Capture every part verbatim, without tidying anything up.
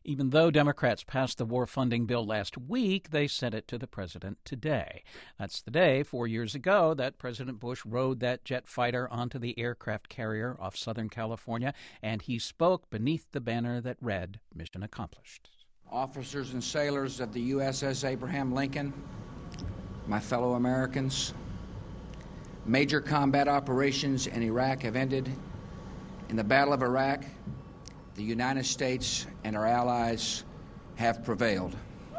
Even though Democrats passed the war funding bill last week, they sent it to the president today. That's the day, four years ago, that President Bush rode that jet fighter onto the aircraft carrier off Southern California, and he spoke beneath the banner that read, "Mission accomplished." Officers and sailors of the U S S Abraham Lincoln, my fellow Americans, major combat operations in Iraq have ended. In the Battle of Iraq, the United States and our allies have prevailed.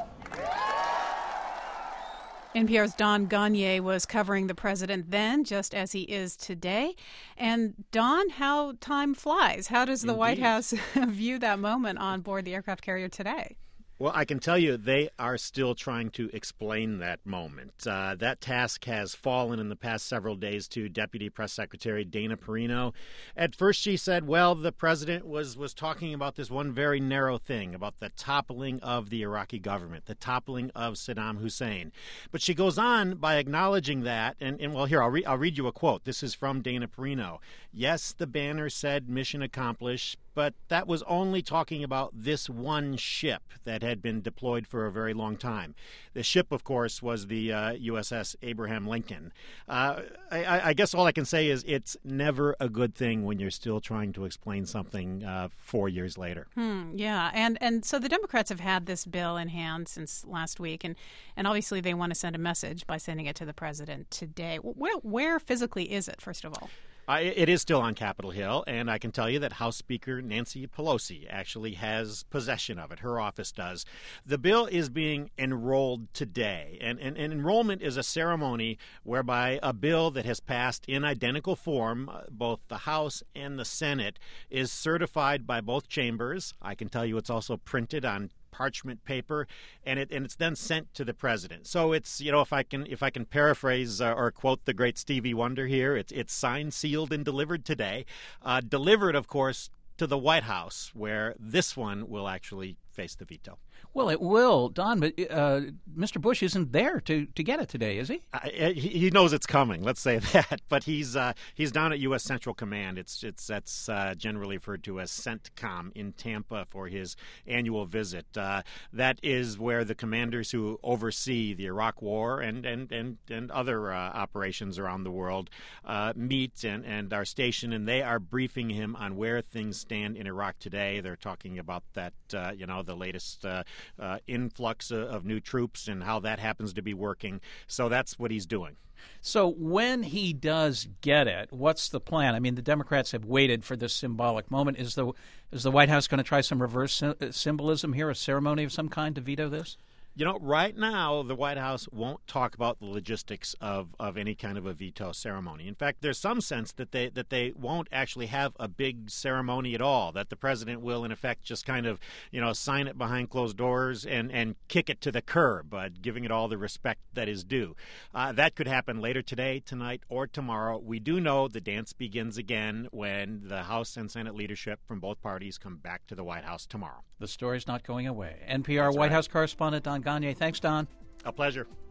N P R's Don Gonyea was covering the president then, just as he is today. And Don, how time flies. How does the Indeed. White House view that moment on board the aircraft carrier today? Well, I can tell you they are still trying to explain that moment. Uh, that task has fallen in the past several days to Deputy Press Secretary Dana Perino. At first she said, well, the president was, was talking about this one very narrow thing, about the toppling of the Iraqi government, the toppling of Saddam Hussein. But she goes on by acknowledging that, and, and well, here, I'll, re- I'll read you a quote. This is from Dana Perino. Yes, the banner said mission accomplished, but that was only talking about this one ship that had been deployed for a very long time. The ship, of course, was the uh, U S S Abraham Lincoln. Uh, I, I guess all I can say is it's never a good thing when you're still trying to explain something uh, four years later. Hmm, yeah, and and so the Democrats have had this bill in hand since last week, and, and obviously they want to send a message by sending it to the president today. Where, where physically is it, first of all? Uh, it is still on Capitol Hill, and I can tell you that House Speaker Nancy Pelosi actually has possession of it. Her office does. The bill is being enrolled today, and, and, and enrollment is a ceremony whereby a bill that has passed in identical form, uh, both the House and the Senate, is certified by both chambers. I can tell you it's also printed on parchment paper, and it and it's then sent to the president. So it's, you know, if I can if I can paraphrase uh, or quote the great Stevie Wonder here, it's it's signed, sealed, and delivered today. Uh, delivered, of course, to the White House, where this one will actually face the veto. Well, it will, Don, but uh, Mister Bush isn't there to, to get it today, is he? Uh, he? He knows it's coming. Let's say that. But he's uh, he's down at U S Central Command. It's it's that's uh, generally referred to as CENTCOM in Tampa for his annual visit. Uh, that is where the commanders who oversee the Iraq War and and and, and other uh, operations around the world uh, meet and, and are stationed, and they are briefing him on where things stand in Iraq today. They're talking about that, uh, you know, the latest uh, uh, influx of, of new troops and how that happens to be working. So that's what he's doing. So when he does get it, what's the plan? I mean, the Democrats have waited for this symbolic moment. Is the is the White House going to try some reverse symbolism here, a ceremony of some kind to veto this? You know, right now, the White House won't talk about the logistics of, of any kind of a veto ceremony. In fact, there's some sense that they that they won't actually have a big ceremony at all, that the president will, in effect, just kind of, you know, sign it behind closed doors and, and kick it to the curb, uh, giving it all the respect that is due. Uh, that could happen later today, tonight, or tomorrow. We do know the dance begins again when the House and Senate leadership from both parties come back to the White House tomorrow. The story's not going away. N P R That's White right. House correspondent Don Gonyea. Thanks, Don. A pleasure.